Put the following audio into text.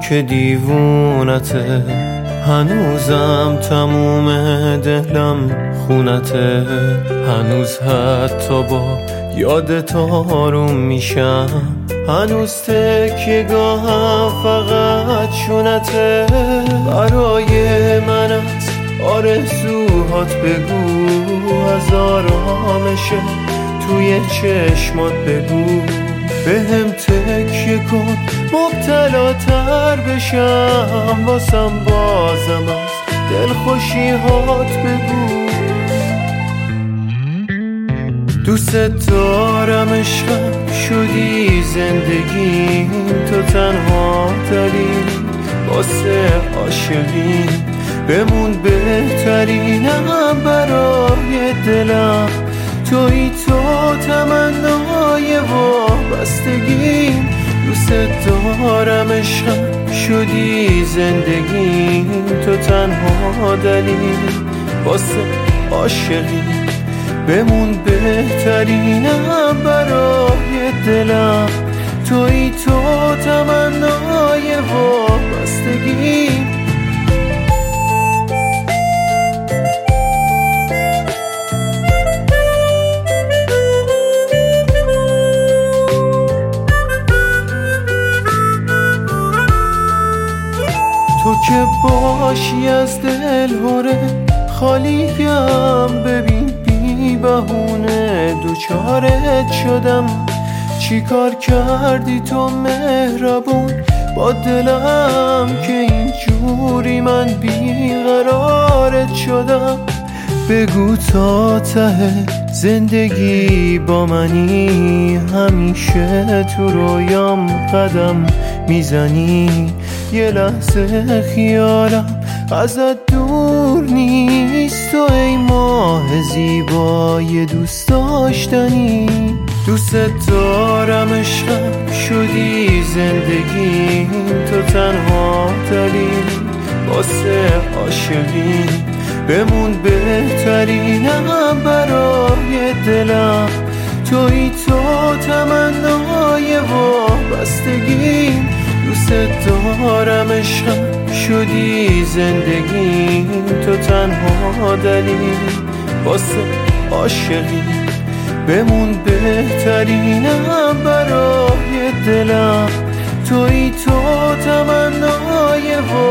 که دیوونته، هنوزم تموم دلم خونته، هنوز حتی با یادت آروم میشم، هنوز تکیه‌گاهم فقط شونته. برای من از آرزوهات بگو، از آرامشه توی چشمات بگو، بهم تکیه کن مبتلاتر بشم، واسم بازم از دلخوشی‌هات بگو. دوست دارم عشقم شدی زندگیم، تو تنها دلیل واسه عاشقی، بمون بهترینم برای دلم، توی تو تمنای وابستگیم. دوست دارم عشقم شدی زندگیم، تو تنها دلیل واسه عاشقی، بمون بهترینم برای دلم، توی تو تمنای وابستگیم. تو که باشی از دل هره خالیم، ببین بی بهونه دوچارت شدم، چی کار کردی تو مهربون با دلم که اینجوری من بیقرارت شدم. بگو تا ته زندگی با منی، همیشه تو رویام قدم میزنی، یه لحظه خیالم ازت دور نیست، تو ای ماه زیبای دوست داشتنی. دوست دارم عشقم شدی زندگی، تو تنها دلیل واسه عاشقی، بمون بهترینم برای دلم، توی تو تمنای وابستگیم. دوست دارم عشقم شدی زندگی، تو تنها دلیل واسه عاشقی، بمون بهترینم برای دلم، توی تو تمنای